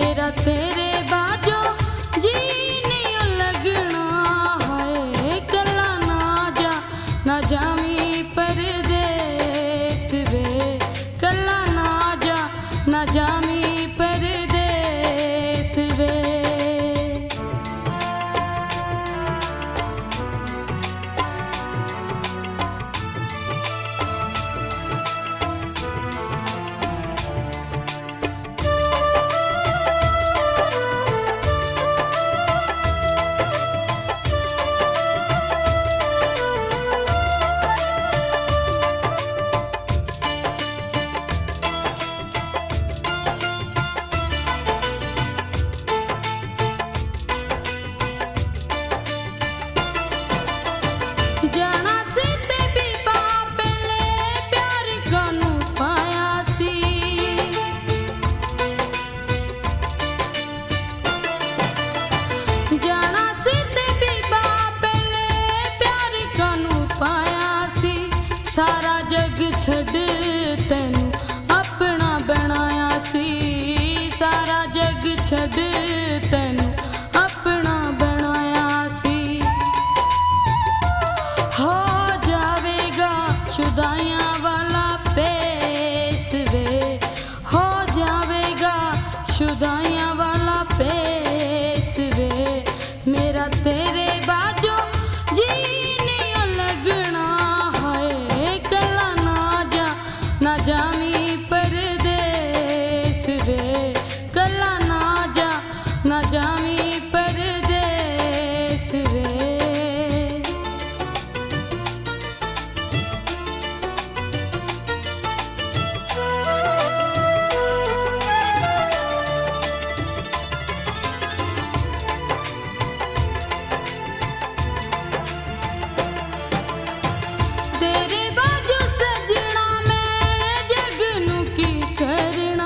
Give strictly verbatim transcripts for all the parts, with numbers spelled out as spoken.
मेरा तेरे बाजो जी नहीं लगना है। कला ना जा ना जामी परदेस वे, कला ना जा ना जामी परदेस वे। जाना सी ते भी बापले प्यार कानू पाया सी। जाना सी ते भी बापले प्यार कानू पाया सी। सारा जग छड़ तैनू अपना बनाया सी। सारा जग छड़ तैनू अपना बनाया सी। हो जावेगा शुदाइयां वाला पेश वे, हो जावेगा शुदाइयां वाला पेश वे। मेरा तेरे बाजो जी नहीं लगना है। कला ना जा ना जामी परदेस वे, कला ना जा ना जामी परदेस वे। तेरे बाजू सजना मैं जग नू की करना।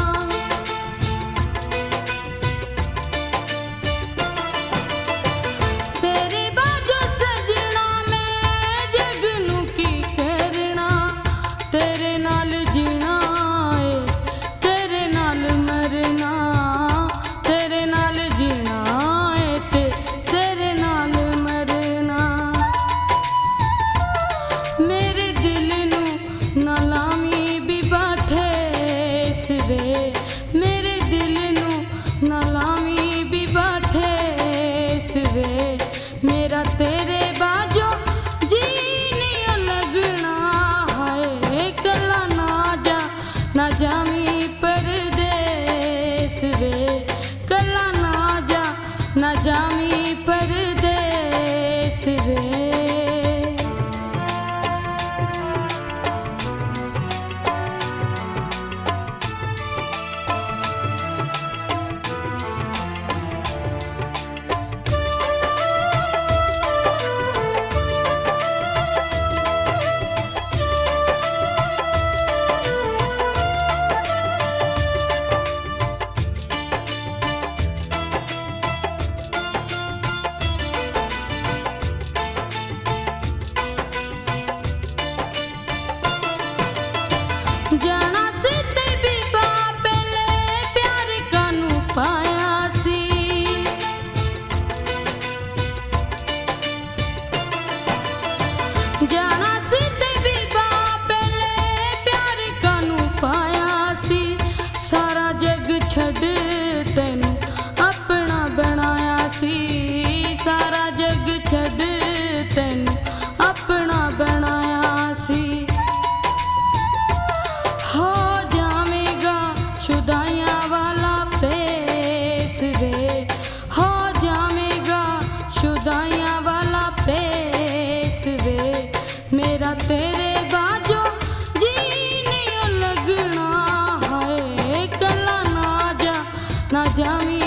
तेरे बाजू सजना मैं जग नू की करना। तेरे नाल जीना है, तेरे नाल मरना। तेरे नाल जीना है ते तेरे नाल मरना। मेरे दिल नू ना लामी भी बाठेस वे, मेरे दिल नू ना लामी भी बाठेस वे। मेरा तेरे बाजो जी नहीं लगना है। कला ना जा ना जामी परदेस वे, कला ना जा ना जामी परदेस वे। जाना सी ते भी बापले प्यार कानू पाया सी। जाना सी ते भी बापले प्यार कानू पाया सी। सारा जग छड़ तैनू अपना बनाया सी। सारा जग छड़ तैनू अपना बनाया सी। हो जावेगा शुदाइयां वाला पेश वे, हो जावेगा शुदाइयां वाला पेश वे। मेरा तेरे बाजो जी नहीं लगना है। कला ना जा ना जामी